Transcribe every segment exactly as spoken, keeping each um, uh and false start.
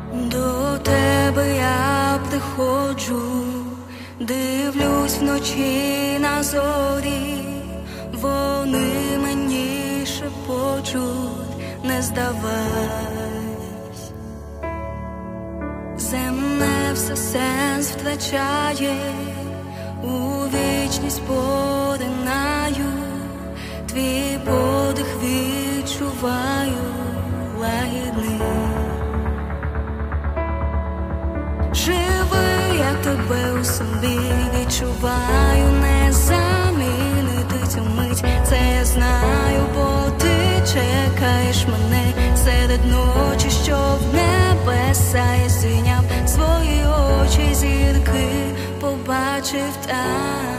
До тебе я приходжу, дивлюсь вночі на зорі, вони мені шепочуть: не здавайсь. Земне все сенс втрачає, у вічність поринаю, твій подих відчуваю лагідний. Живий, я тебе у собі відчуваю, не замінити цю мить. Це я знаю, бо ти чекаєш мене серед ночі, що в небеса я зійняв свої очі, зірки побачив там.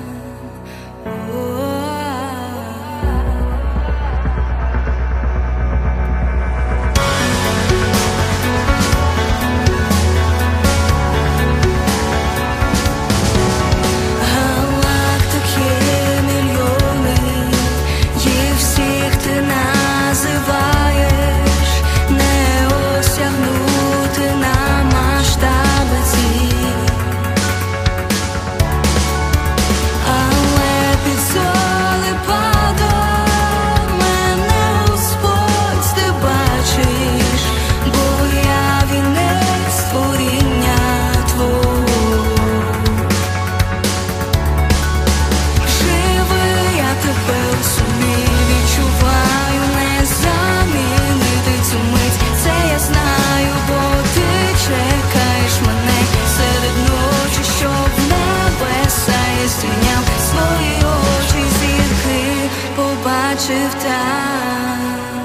Побачив там.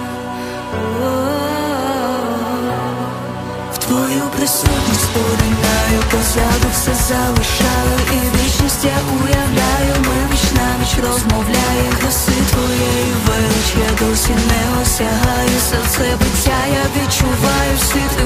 В твою присутність поринаю, позаду все залишаю, і вічність я уявляю. Ми віч на віч розмовляємо, краси твоєї велич я досі не осягаю. Серце биття я відчуваю, всі